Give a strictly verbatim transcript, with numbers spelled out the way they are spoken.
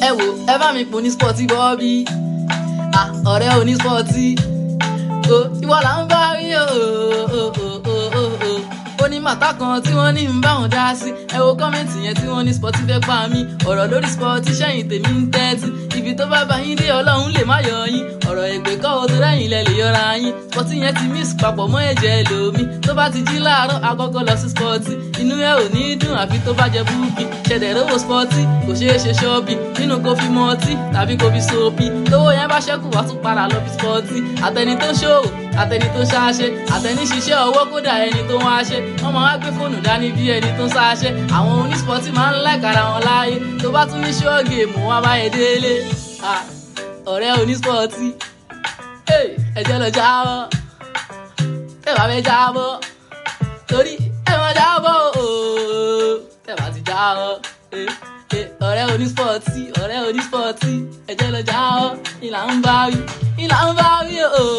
ẹ wò ẹ bá mi pò ní spọ́tì bọ́ọ̀bì ọ̀rẹ́ oní spọ́tì o ìwọ là ń bá rí o ó ní màtá kan tí wọ́n ní ń bá wọn dá sí ẹ wo kọ́mẹ́ǹtì yẹn tí wọ́n ní spọ́tì fẹ́ pa mí ọ̀rọ̀ lórí spọ́tì sẹ́yìn tèmi ń tẹ́tí ibi tó bá bá yín dé ọlọ́run lè má yọ yín ọ̀rọ̀ ègbè kọ́ o tó lẹ́yìn ilẹ̀ lè yọra yín spọ́tì yẹn ti mix papọ̀ mọ́ ẹ̀jẹ̀ lómi tó bá ti jí láàárọ̀ àkọ́kọ́ lọ sí spọ́tì inú ẹ ò ní dùn àfi tó bá jẹ búùkì ṣẹ̀dẹ̀ rówó spọ́tì kò ṣeé ṣe ṣọ́ọ̀bì nínú kó fi mọtí tàbí kó fi sóòpì tówó yẹn bá ṣẹ́kù wá tún padà lọ fi spọ́tì àtẹni tó ṣòwò àtẹni tó ṣáṣe àtẹni ṣiṣẹ́ ọwọ́ kódà ẹni tó ń wáṣẹ́ wọ́n máa wá gbé fóònù dání bí ẹni tó ń ṣáṣẹ́ àwọn oníspọ́tì máa ń láìkara wọn láàyè tó bá tún ní ṣọ́ọ̀gì èmù wọn bá yẹ délé ọ̀rẹ́ oníspọ́tì ẹ̀jẹ̀ lọ jábọ́ ẹ̀ bá fẹ́ jábọ́ torí ẹ̀ máa jábọ́ ẹ̀ bá ti jábọ́ ọ̀rẹ́ oníspọ́tì ọ̀rẹ́ oníspọ́tì ẹ̀jẹ̀ lọ jábọ́ ìlà ń bá wí ìlà ń bá wí o.